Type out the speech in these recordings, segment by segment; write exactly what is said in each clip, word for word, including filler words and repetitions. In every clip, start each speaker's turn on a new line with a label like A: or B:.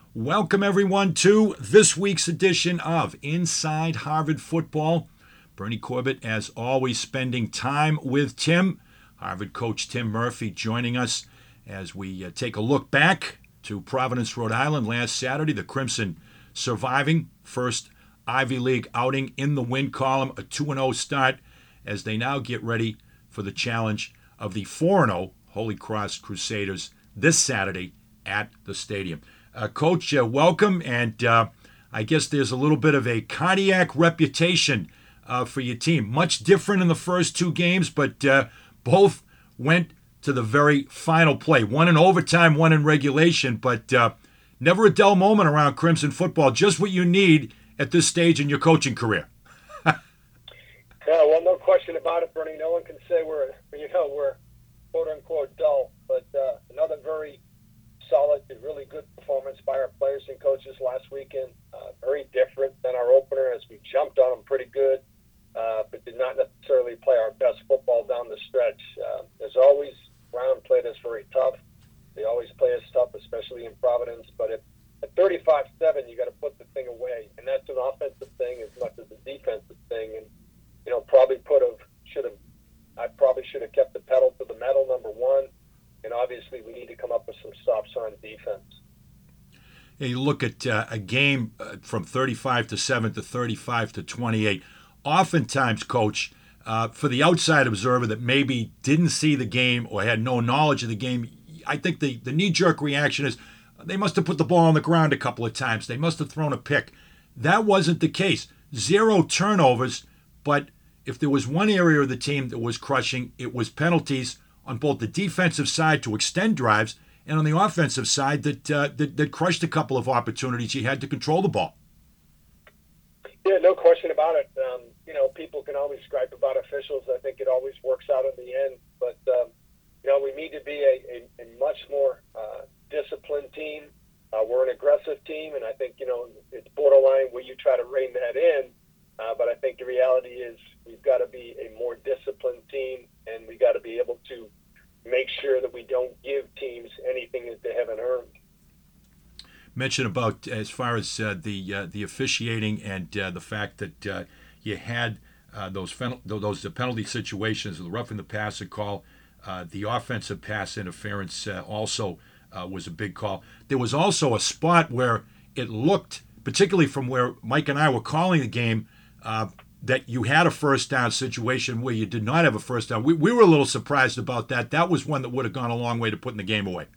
A: Welcome, everyone, to this week's edition of Inside Harvard Football. Bernie Corbett, as always, spending time with Tim. Harvard coach Tim Murphy joining us as we uh, take a look back to Providence, Rhode Island last Saturday. The Crimson surviving first Ivy League outing in the win column, a two and oh start as they now get ready for the challenge of the four and oh Holy Cross Crusaders this Saturday at the stadium. Uh, Coach, uh, welcome, and uh, I guess there's a little bit of a cardiac reputation uh, for your team. Much different in the first two games, but uh, both went to the very final play. One in overtime, one in regulation, but uh, never a dull moment around Crimson football. Just what you need at this stage in your coaching career.
B: Yeah, well, no question about it, Bernie. No one can say we're, you know, we're quote-unquote dull, but uh, another very solid and really good performance by our players and coaches last weekend. Uh, very different than our opener as we jumped on them pretty good, uh, but did not necessarily play our best football down the stretch. Uh, as always, Brown played us very tough. They always play us tough, especially in Providence. But at, at thirty-five seven, you got to put the thing away, and that's an offensive thing as much as a defensive thing. And you know, probably put have should have. I probably should have kept the pedal to the metal. Number one. And obviously, we need to come up with some stops on defense.
A: Yeah, you look at uh, a game uh, from thirty-five to seven to thirty-five to twenty-eight. Oftentimes, Coach, uh, for the outside observer that maybe didn't see the game or had no knowledge of the game, I think the, the knee-jerk reaction is they must have put the ball on the ground a couple of times. They must have thrown a pick. That wasn't the case. Zero turnovers, but if there was one area of the team that was crushing, it was penalties on both the defensive side to extend drives and on the offensive side that, uh, that that crushed a couple of opportunities. He had to control the ball.
B: Yeah, no question about it. Um, you know, people can always gripe about officials. I think it always works out in the end. But, um, you know, we need to be a, a, a much more uh, disciplined team. Uh, we're an aggressive team, and I think, you know, it's borderline where you try to rein that in. Uh, but I think the reality is we've got to be a more disciplined team, and we got to be able to make sure that we don't give teams anything that they haven't earned.
A: Mention about as far as uh, the uh, the officiating and uh, the fact that uh, you had uh, those fen- those penalty situations, the roughing the passer call, uh, the offensive pass interference uh, also uh, was a big call. There was also a spot where it looked, particularly from where Mike and I were calling the game, uh, that you had a first down situation where you did not have a first down. We, we were a little surprised about that. That was one that would have gone a long way to putting the game away.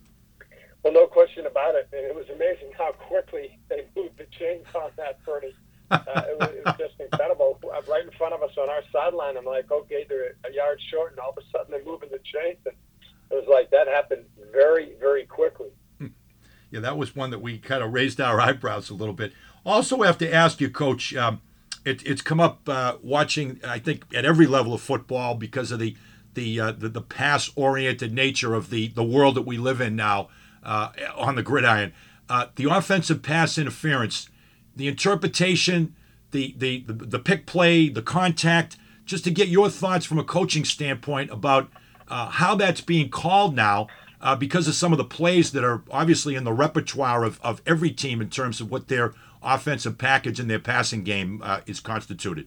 B: Well, no question about it. And it was amazing how quickly they moved the chains on that, Bernie. Uh, it, was, it was just incredible. Right in front of us on our sideline, I'm like, okay, they're a yard short, and all of a sudden they're moving the chains. And it was like that happened very, very quickly.
A: Yeah, that was one that we kind of raised our eyebrows a little bit. Also have to ask you, Coach, um, It, it's come up uh, watching, I think, at every level of football because of the the uh, the, the pass-oriented nature of the, the world that we live in now uh, on the gridiron. Uh, the offensive pass interference, the interpretation, the, the, the, the pick play, the contact, just to get your thoughts from a coaching standpoint about uh, how that's being called now uh, because of some of the plays that are obviously in the repertoire of, of every team in terms of what they're offensive package in their passing game uh, is constituted.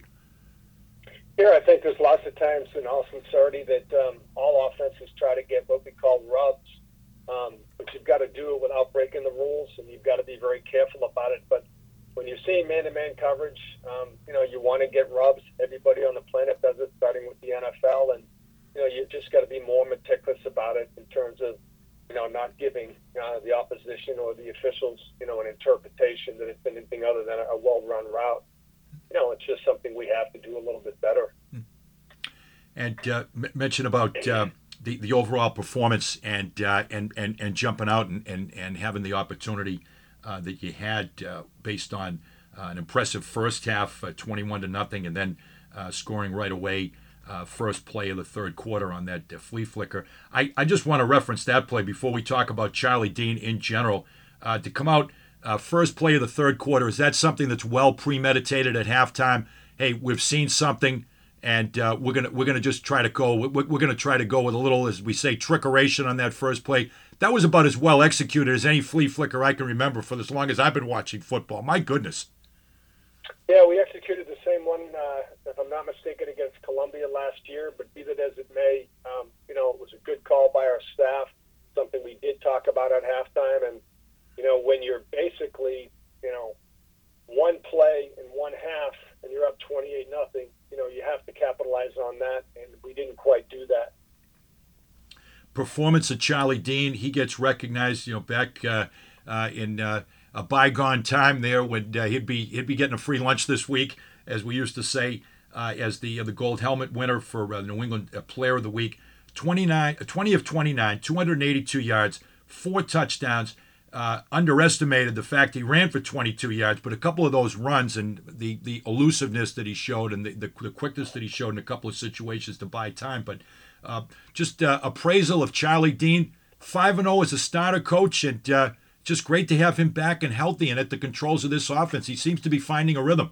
B: Here, I think there's lots of times, in all sincerity, that um, all offenses try to get what we call rubs, um, but you've got to do it without breaking the rules, and you've got to be very careful about it. But when you're seeing man-to-man coverage, um, you know, you want to get rubs. Everybody on the planet does it, starting with the N F L, and you know, you just got to be more meticulous about it in terms of, you know, not giving uh, the opposition or the officials, you know, an interpretation that it's anything other than a well-run route. You know, it's just something we have to do a little bit better.
A: And uh, m- mention about uh, the the overall performance and uh, and, and and jumping out and, and, and having the opportunity uh, that you had uh, based on uh, an impressive first half, uh, twenty-one to nothing, and then uh, scoring right away. Uh, first play of the third quarter on that uh, flea flicker. I, I just want to reference that play before we talk about Charlie Dean in general. Uh, to come out uh, first play of the third quarter, is that something that's well premeditated at halftime? Hey, we've seen something, and uh, we're gonna we're gonna just try to go. We're, we're gonna try to go with a little, as we say, trickeration on that first play. That was about as well executed as any flea flicker I can remember for as long as I've been watching football. My goodness.
B: Yeah, we executed the same one, uh, if I'm not mistaken, against Columbia last year. But be that as it may, um, you know, it was a good call by our staff. Something we did talk about at halftime, and you know, when you're basically, you know, one play in one half and you're up twenty-eight nothing, you know, you have to capitalize on that, and we didn't quite do that.
A: Performance of Charlie Dean, he gets recognized, you know, back uh, uh, in uh, a bygone time there when uh, he'd be he'd be getting a free lunch this week, as we used to say, uh, as the uh, the gold helmet winner for uh, New England uh, Player of the Week. twenty-nine, twenty of twenty-nine, two hundred eighty-two yards, four touchdowns. Uh, underestimated the fact he ran for twenty-two yards, but a couple of those runs and the, the elusiveness that he showed and the, the, the quickness that he showed in a couple of situations to buy time. But uh, just uh, appraisal of Charlie Dean, five and oh as a starter coach, and uh, just great to have him back and healthy and at the controls of this offense. He seems to be finding a rhythm.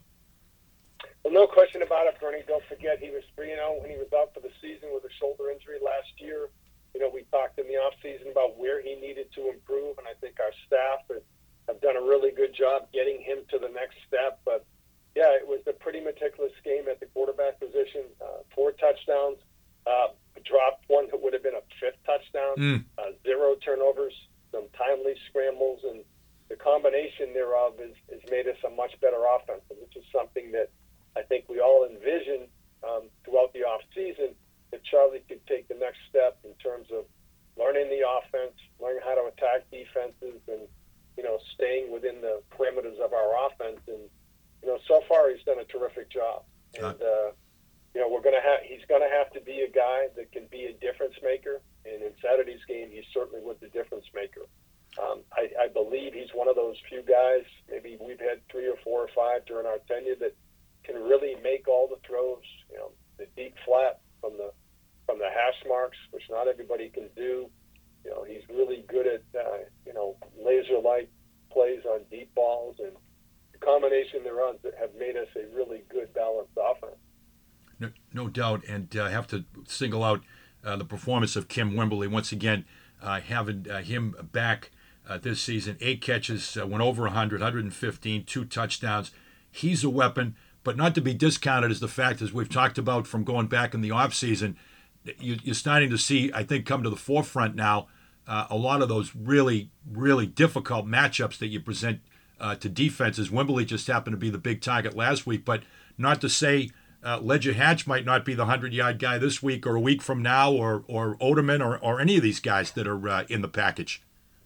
B: Well, no question about it, Bernie. Don't forget he was three and oh when he was out for the season with a shoulder injury last year. You know, we talked in the offseason about where he needed to improve, and I think our staff have, have done a really good job getting him to the next step. But, yeah, it was a pretty meticulous game at the quarterback position. Uh, four touchdowns, uh, dropped one that would have been a fifth touchdown,
A: Mm.
B: uh, zero turnovers, some timely scrambles, and the combination thereof has, has made us a much better offense. And this is something that I think we all envisioned um, throughout the offseason, that Charlie could take the next step in terms of learning the offense, learning how to attack defenses, and, you know, staying within the parameters of our offense. And, you know, so far he's done a terrific job. And, uh, you know, we're going to have, he's going to have to be a guy that can be a difference maker. And in Saturday's game, he certainly was the difference maker. Um, I, I believe he's one of those few guys, maybe we've had three or four or five during our tenure, that can really make all the throws, you know, the deep flat from the from the hash marks, which not everybody can do. You know, he's really good at, uh, you know, laser-like plays on deep balls, and the combination thereof that have made us a really good, balanced offense.
A: No, no doubt, and I uh, have to single out uh, the performance of Kim Wimberly once again, uh, having uh, him back uh, this season. Eight catches, uh, went over one hundred, one hundred fifteen, two touchdowns. He's a weapon, but not to be discounted is the fact, as we've talked about from going back in the offseason, you, you're starting to see, I think, come to the forefront now, uh, a lot of those really, really difficult matchups that you present uh, to defenses. Wimberly just happened to be the big target last week, but not to say uh, Ledger Hatch might not be the hundred-yard guy this week or a week from now, or or Oderman or, or any of these guys that are uh, in the package.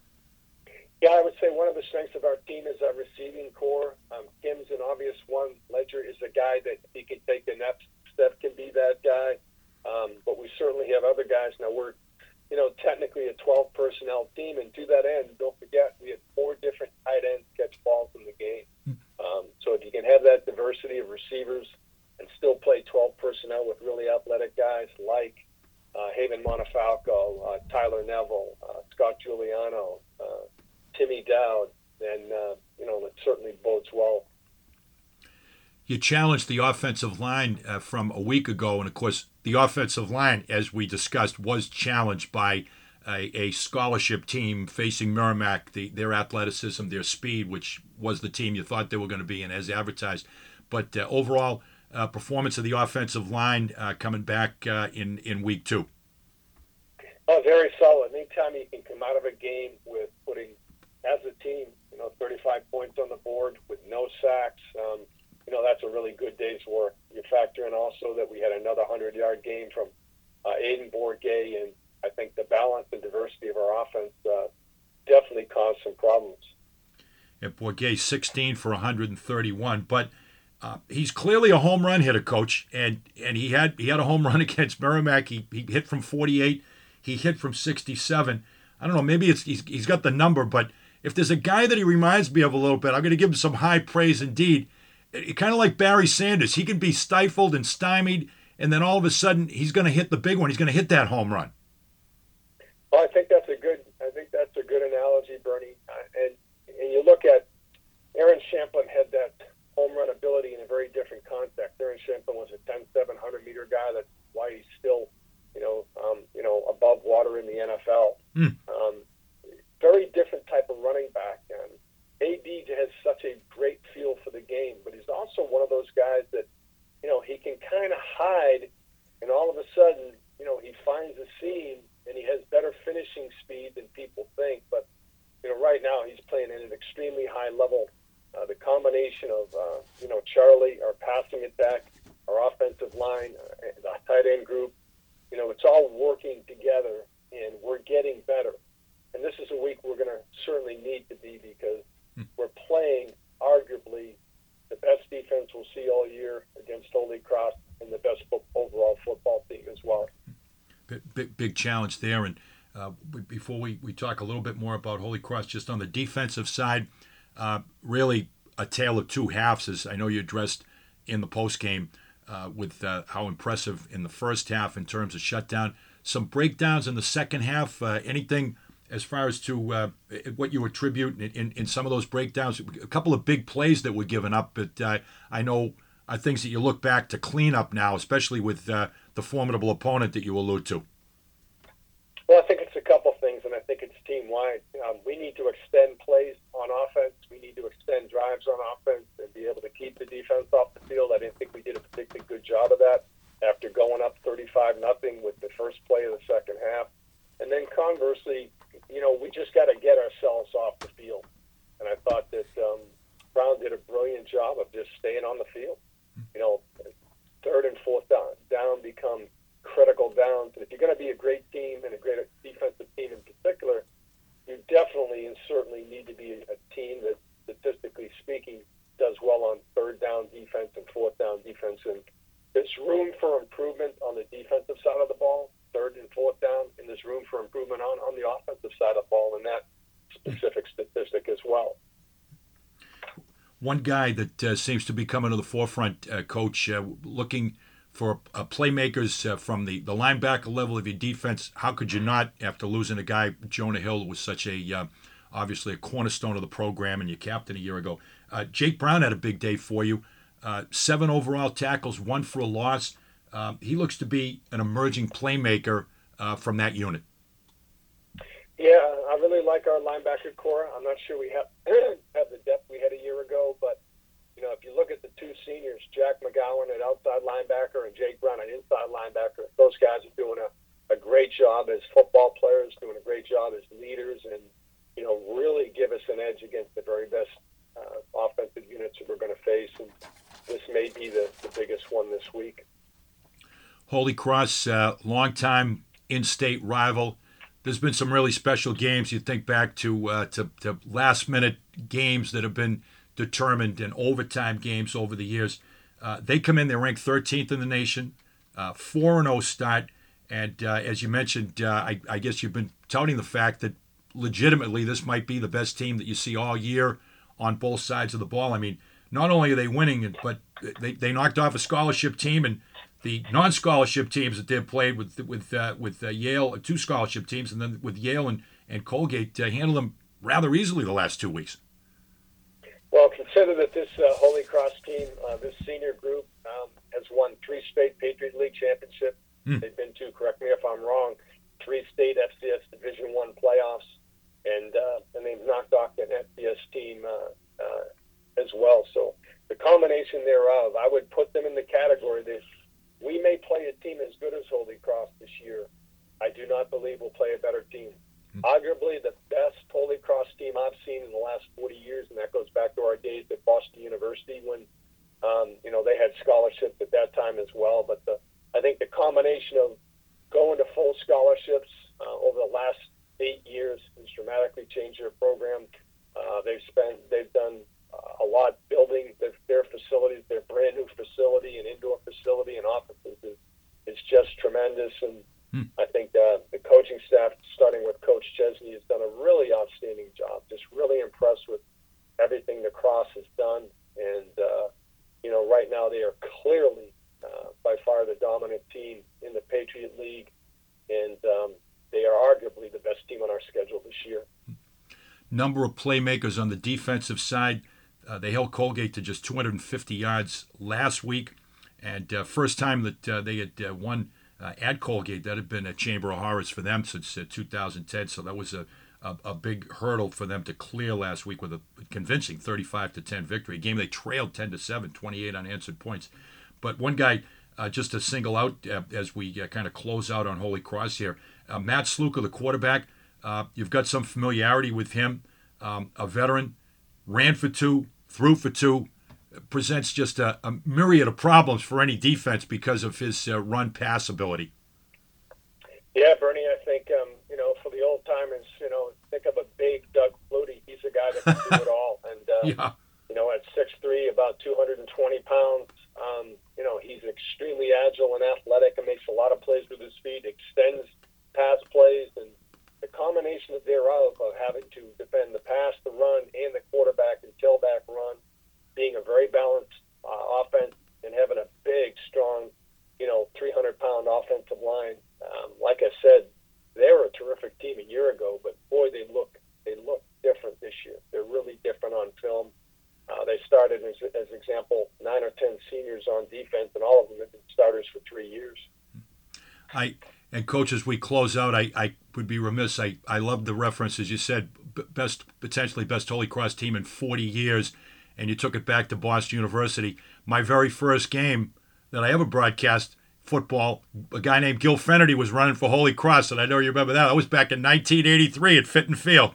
B: Yeah, I would say one of the strengths of our team is our receiving core. Um, Kim's an obvious one. Ledger is a guy that he can take the next step, can be that guy. Um, but we certainly have other guys. Now, we're, you know, technically a twelve personnel team, and to that end, don't forget, we had four different tight ends catch balls in the game. Um, so if you can have that diversity of receivers and still play twelve personnel with really athletic guys like uh, Haven Montefiore, uh, Tyler Neville, uh, Scott Giuliano, uh, Timmy Dowd, then, uh, you know, it certainly bodes well.
A: You challenged the offensive line uh, from a week ago, and of course, the offensive line, as we discussed, was challenged by a, a scholarship team facing Merrimack, the, their athleticism, their speed, which was the team you thought they were going to be in as advertised. But uh, overall uh, performance of the offensive line uh, coming back uh, in, in week two.
B: Oh, very solid. Anytime you can come out of a game with putting, as a team, you know, thirty-five points on the board with no sacks, um, you know, that's a really good day's work. You factor in also that we had another hundred-yard game from uh, Aiden Bourget, and I think the balance and diversity of our offense uh, definitely caused some problems.
A: Yeah, Bourget sixteen for one hundred thirty-one, but uh, he's clearly a home run hitter, Coach, and and he had he had a home run against Merrimack. He he hit from forty-eight, he hit from sixty-seven. I don't know, maybe it's he's, he's got the number, but if there's a guy that he reminds me of a little bit, I'm going to give him some high praise indeed. It, kind of like Barry Sanders. He can be stifled and stymied, and then all of a sudden he's going to hit the big one. He's going to hit that home run.
B: Well, I think that's a good. I think that's a good analogy, Bernie. Uh, and and you look at Aaron Champlin had that home run ability in a very different context. Aaron Champlin was a ten seven hundred meter a great feel for the game, but he's also one of those guys that, you know, he can kind of hide, and all of a sudden, you know, he finds a seam, and he has better finishing speed than people think. But, you know, right now he's playing at an extremely high level. Uh, the combination of, uh, you know, Charlie, our passing attack, our offensive line, uh, the tight end group, you know, it's all working together, and we're getting better. And this is a week we're going to certainly need to be, because we're playing arguably the best defense we'll see all year against Holy Cross, and the best fo- overall football team as well.
A: Big, big, big challenge there. And uh, before we, we talk a little bit more about Holy Cross, just on the defensive side, uh, really a tale of two halves, as I know you addressed in the postgame uh, with uh, how impressive in the first half in terms of shutdown. Some breakdowns in the second half. Uh, anything as far as to uh, what you attribute in, in, in some of those breakdowns? A couple of big plays that were given up, but uh, I know are things that you look back to clean up now, especially with uh, the formidable opponent that you allude to.
B: Well, I think it's a couple things, and I think it's team-wide. Um, we need to extend plays on offense. We need to extend drives on offense and be able to keep the defense off the field. I didn't think we did a particularly good job of that after going up thirty-five nothing with the first play of the second half. And then conversely, you know, we just got to get ourselves off the field. And I thought that um, Brown did a brilliant job of just staying on the field. You know, third and fourth down, down become critical downs. And if you're going to be a great team and a great defensive team in particular, you definitely and certainly need to be a team that, statistically speaking, does well on third down defense and fourth down defense. And there's room for improvement on the defensive side of the ball, third and fourth down, and there's room for improvement on, on the offensive side of the ball in that specific statistic as well.
A: One guy that uh, seems to be coming to the forefront, uh, Coach, uh, looking for uh, playmakers uh, from the, the linebacker level of your defense. How could you not, after losing a guy, Jonah Hill, was such a, uh, obviously a cornerstone of the program and your captain a year ago. Uh, Jake Brown had a big day for you. Uh, seven overall tackles, one for a loss. Um, he looks to be an emerging playmaker uh, from that unit.
B: Yeah, I really like our linebacker core. I'm not sure we have have the depth we had a year ago, but you know, if you look at the two seniors, Jack McGowan at outside linebacker and Jake Brown at inside linebacker, those guys are doing a, a great job as football players, doing a great job as leaders, and you know, really give us an edge against the very best uh, offensive units that we're going to face. And this may be the, the biggest one this week.
A: Holy Cross, uh, longtime in-state rival. There's been some really special games. You think back to, uh, to to last-minute games that have been determined and overtime games over the years. Uh, they come in, they're ranked thirteenth in the nation, uh, four and oh start. And uh, as you mentioned, uh, I, I guess you've been touting the fact that legitimately this might be the best team that you see all year on both sides of the ball. I mean, not only are they winning, but they, they knocked off a scholarship team, and the non-scholarship teams that they've played with with uh, with uh, Yale, two scholarship teams, and then with Yale and, and Colgate, uh, handled them rather easily the last two weeks.
B: Well, consider that this uh, Holy Cross team, uh, this senior group, um, has won three state Patriot League championships. Mm. They've been to, correct me if I'm wrong, three state F C S Division One playoffs, and uh, and they've knocked off an F C S team uh, uh, as well. So the combination thereof, I would put them in the category that we may play a team as good as Holy Cross this year. I do not believe we'll play a better team. Mm. Arguably the best Holy Cross team I've seen in the last forty years, and that goes back to our days at Boston University when um, you know they had scholarships at that time as well. But the, I think the combination of going to full scholarships uh, over the last eight years has dramatically changed their program. Uh, they've spent, they've done uh, a lot building their, their facilities, their brand new facility and indoor facility and offices is, is just tremendous. And hmm. I think uh, the coaching staff, starting with Coach Chesney, has done a really outstanding job. Just really impressed with everything the Cross has done. And, uh, you know, right now they are clearly uh, by far the dominant team in the Patriot League. And um, they are arguably the best team on our schedule this year.
A: Number of playmakers on the defensive side. Uh, they held Colgate to just two hundred fifty yards last week. And uh, first time that uh, they had uh, won uh, at Colgate, that had been a Chamber of Horrors for them since uh, two thousand ten. So that was a, a, a big hurdle for them to clear last week with a convincing thirty-five to ten victory. A game they trailed ten to seven, twenty-eight unanswered points. But one guy, uh, just to single out uh, as we uh, kind of close out on Holy Cross here, uh, Matt Sluka, the quarterback. Uh, you've got some familiarity with him, um, a veteran, ran for two, threw for two, presents just a, a myriad of problems for any defense because of his uh, run-pass ability.
B: Yeah, Bernie, I think, um, you know, for the old-timers, you know, think of a big Doug Flutie. He's a guy that can do it all. And, uh,
A: yeah.
B: you know, at six three, about two hundred twenty pounds, um, you know, he's extremely agile and athletic and makes a lot of plays with his feet, extends pass plays, and the combination thereof of having to defend the pass, the run, and the quarterback and tailback run, being a very balanced uh, offense and having a big, strong, you know, three hundred pound offensive line. Um, like I said, they were a terrific team a year ago, but boy, they look they look different this year. They're really different on film. Uh, they started, as, as example, nine or ten seniors on defense, and all of them have been starters for three years.
A: I and coach, as we close out, I, I would be remiss. I, I love the reference, as you said, best potentially best Holy Cross team in forty years, and you took it back to Boston University. My very first game that I ever broadcast football, a guy named Gil Fennerty was running for Holy Cross, and I know you remember that. That was back in nineteen eighty-three at Fitton Field.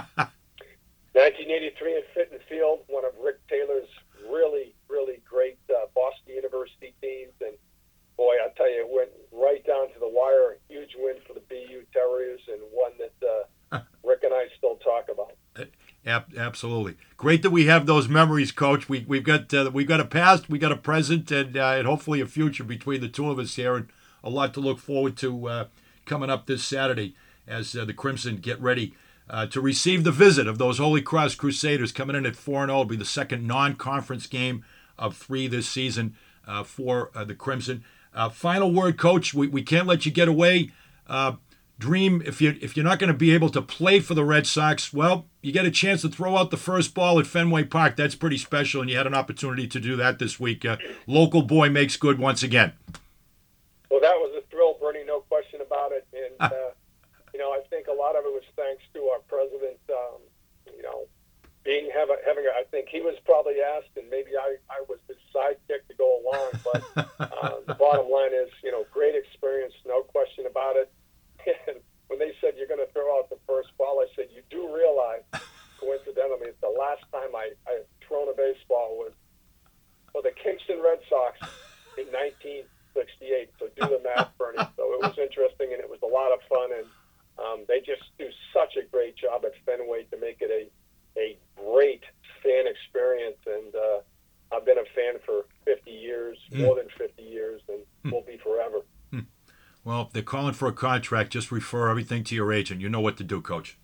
B: nineteen eighty-three at Fitton Field, one of Rick Taylor's really, really great uh, Boston University teams. And, boy, I tell you, it went right down to the wire. A huge win for the B U Terriers, and one that uh, Rick and I still talk about.
A: Absolutely, great that we have those memories, Coach. We we've got uh, we've got a past, we got a present, and uh, and hopefully a future between the two of us here, and a lot to look forward to uh, coming up this Saturday as uh, the Crimson get ready uh, to receive the visit of those Holy Cross Crusaders coming in at four and zero. It'll be the second non-conference game of three this season uh, for uh, the Crimson. Uh, final word, Coach. We we can't let you get away. Uh, Dream, if you if you're not going to be able to play for the Red Sox, well, you get a chance to throw out the first ball at Fenway Park. That's pretty special, and you had an opportunity to do that this week. Uh, local boy makes good once again.
B: Well, that was a thrill, Bernie, no question about it. And uh, you know, I think a lot of it was thanks to our president. Um, you know, being having having a, I think he was probably asked, and maybe I I was his sidekick to go along. But uh, the bottom line is, you know, great experience, no question about it. And when they said you're going to throw out the first ball, I said, you do realize, coincidentally, the last time I, I thrown a baseball was for the Kingston Red Sox in nineteen sixty-eight. So do the math, Bernie. So it was interesting, and it was a lot of fun. And um, they just do such a great job at Fenway to make it a, a great fan experience. And uh, I've been a fan for fifty years, mm. more than fifty years, and mm. will be forever.
A: Well, if they're calling for a contract, just refer everything to your agent. You know what to do, Coach.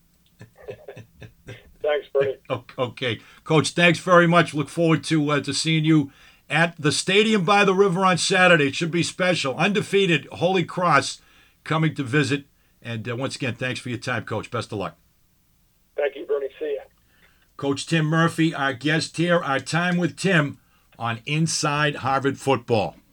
B: Thanks, Bernie.
A: Okay. Coach, thanks very much. Look forward to uh, to seeing you at the Stadium by the River on Saturday. It should be special. Undefeated Holy Cross coming to visit. And uh, once again, thanks for your time, Coach. Best of luck.
B: Thank you, Bernie. See ya.
A: Coach Tim Murphy, our guest here. Our time with Tim on Inside Harvard Football.